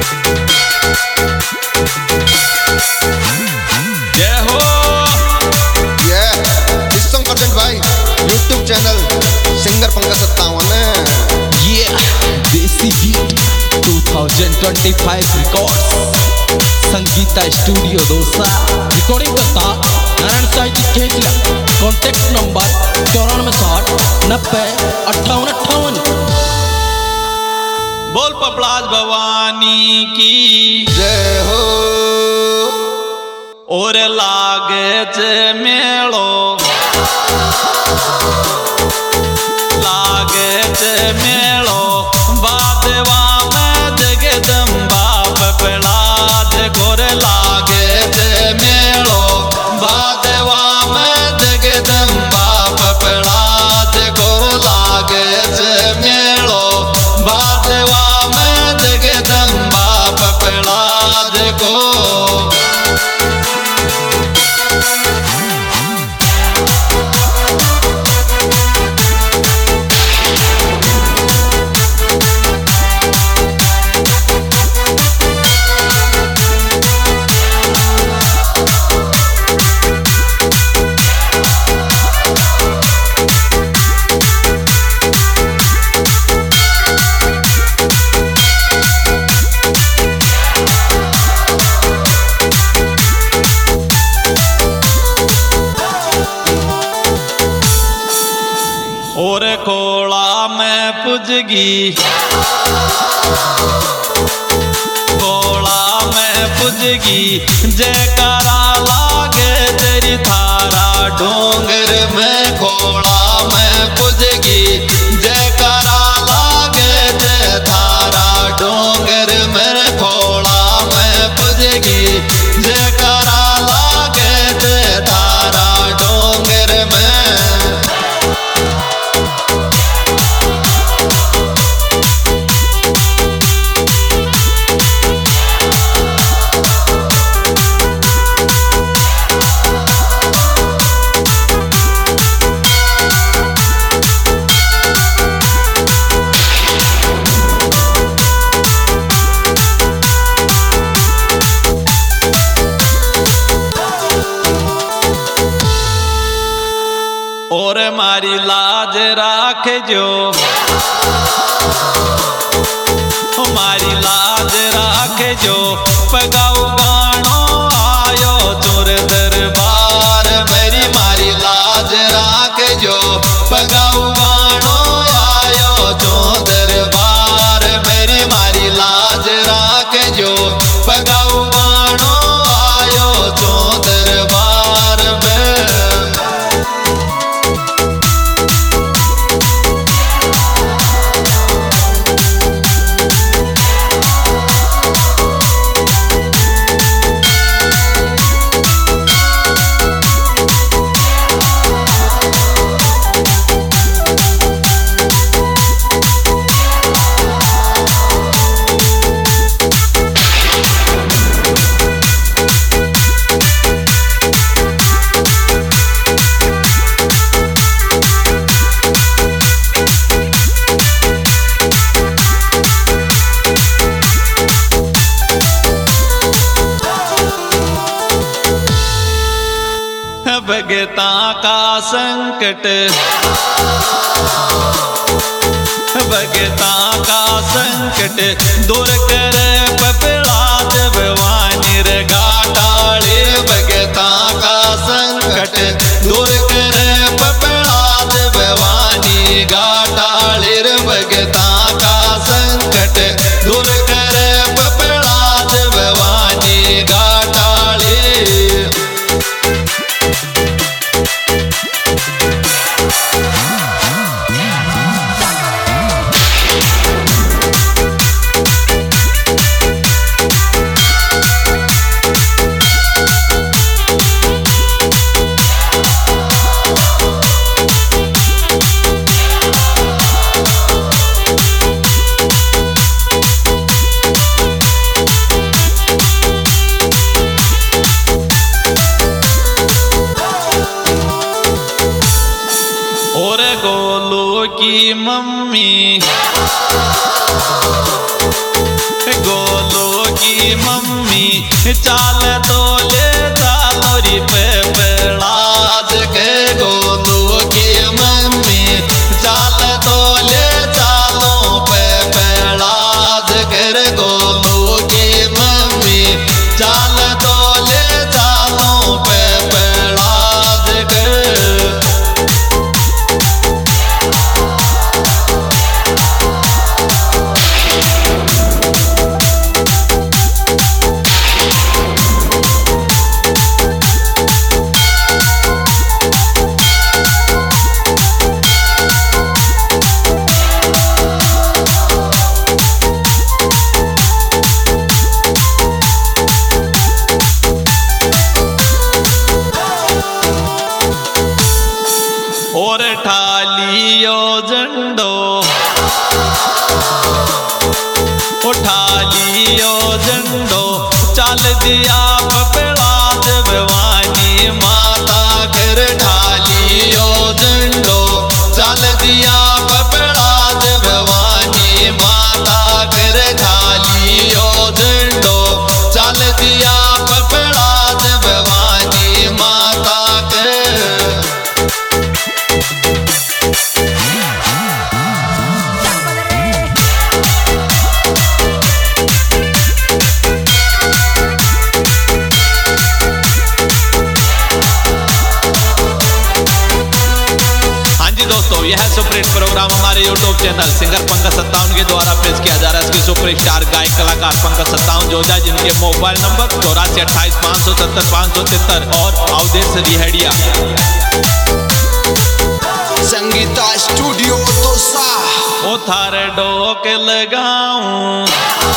जय हो। इस song present by YouTube channel singer Pankaj 57। ये देसी beat 2025 records Sangeeta studio Dausa recording करता नारायण साई जी खेजला। Contact number 9460 90 58 58। बोल पपलाज भवानी की जय हो। और लागे मेलो मेलो बादवा में जगदम्बा पपलाज गोर लागे मेलो बादवा में जगदम्बा पपलाज गोर लागे मेलो बादवा में जगदम्बा पपलाज को। और कोला में पुजगी कोला में पुजगी जयकारा लागे तेरी थारा डोंगर में कोला में पुजगी जयकारा लागे जय थारा डोंगर में कोला में पुजगी जयकारा लागे जय थारा डोंगर में। और मारी लाज राख जो हमारी लाज राख जो पगाऊ गानो आयो चोर दरबार मेरी मारी लाज राख जो पगाऊ गानो आयो चोर दरबार मेरी मारी लाज राख जो पगाऊ गानो आयो चोर दरबार में। भगता का संकट भगता का संकट दूर करे पपलाज भवानी रे घाटाले भगता का संकट दूर करे पपलाज भवानी घाटाले रे भगता का संकट दूर करे पपलाज भवानी घाटाले। मम्मी चाल तो ले चालो री पे पेड़ाज के गोलू की मम्मी चाल तो ले चालो पे पेड़ाज कर गोलू की मम्मी चाल तो ले चालो पे पेड़ाज कर। और ठालियो झंडो उठा लियो झंडो चल दिया पपड़ाज भवानी माता कर ठालियो झंडो चल दिया पपड़ाज भवानी माता कर ठालियो झंडो चल दिया पपड़ाज भवानी माता कर। दोस्तों यह सुपरहिट प्रोग्राम हमारे YouTube चैनल सिंगर पंकज 57 के द्वारा पेश किया जा रहा है। इसकी सुपरस्टार गायक कलाकार पंकज 57 जोजा, जिनके मोबाइल नंबर 84 28 570 573 और अवधेश रिहड़िया। संगीता स्टूडियो दोसा ओ थारे डोक लगाऊं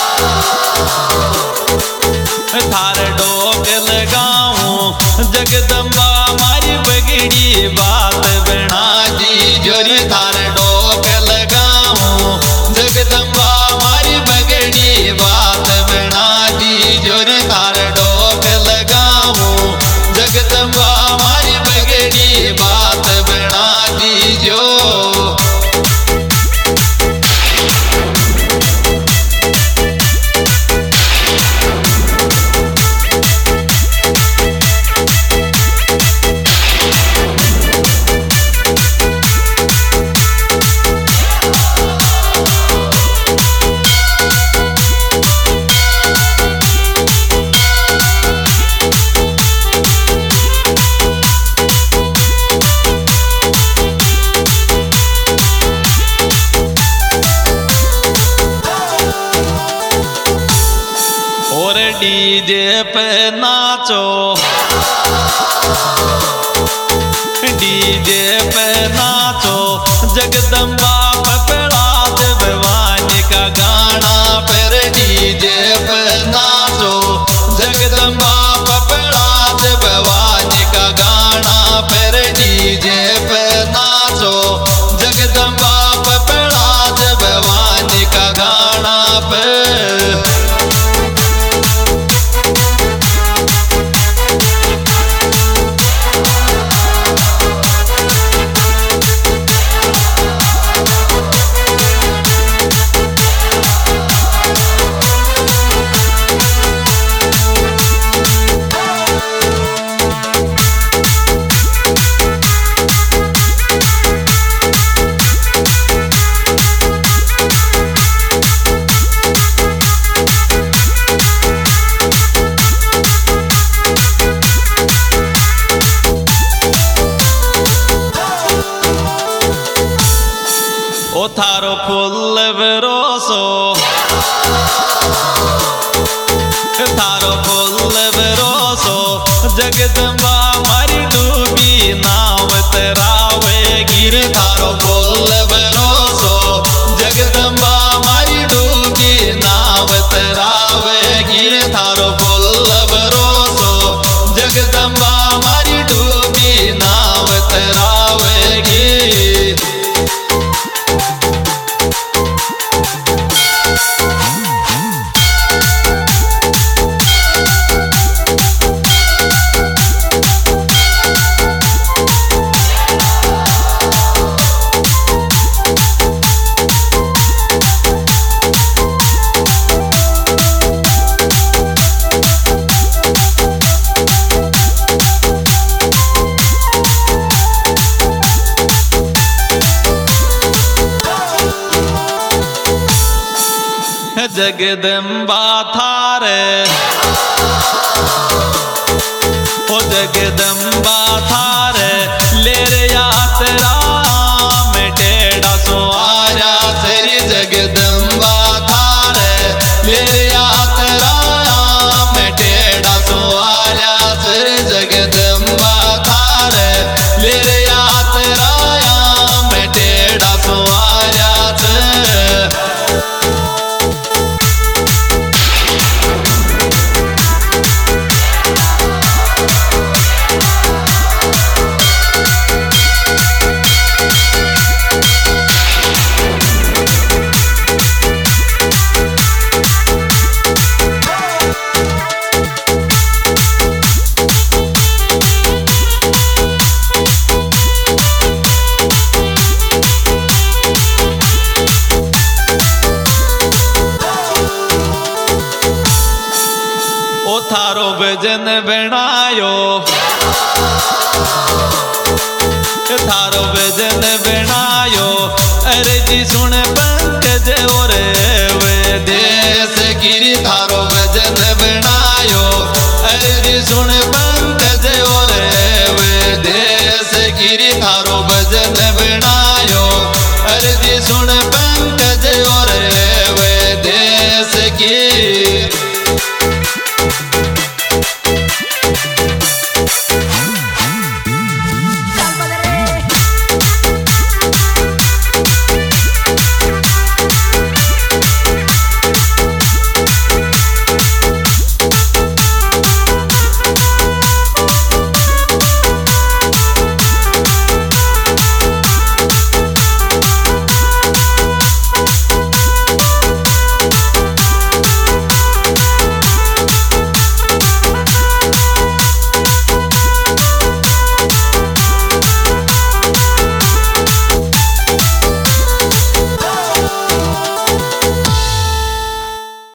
थारे डोक लगाऊं जगदम्बा मारी बगड़ी बात बना दी जोरी थारे डोक लगाऊं जगदम्बा मारी बगड़ी बात बना दी जोरी थारे डोक लगाऊं जगदम्बा मारी बगड़ी बात बना दी जो। और डीजे पे नाचो डीजे पे नाचो जगदम्बा पपड़ाज भवानी का गाना पर डीजे पे नाचो जगदम्बा पपड़ाज भवानी का गाना पर डीजे पे नाचो जगदम्बा पपड़ाज भवानी का गाना पर। ओ थारो फुल भरोसो थारो फुल भरोसो जगदम्बा मारी डूबी नाव तरावे गिर थारो फुल भरोसो जगदम्बा मारी डूबी नाव तरावे गिर थारो फुल भरोसो जगदम्बा मारी डूबी नाव तरावे गिर। जगदम्बा थारे ओ जगदम्बा थारे ले रे यात्रा में टेढ़ा सो आया तेरी जगदम्बा थारे ले रे यात्रा में टेढ़ा सो आया तेरी जगदम्बा थारे ले रे यात्रा में टेढ़ा सो आया ओ थारो भजन बनायो थारो भजन बनायो अरे जी सुन पंकज और वे देश गिरी थारो भजन बनायो अरे जी सुन पंकज और वे देश गिरी थारो भजन बनायो अरे जी सुन पंकज और वे देश गिरी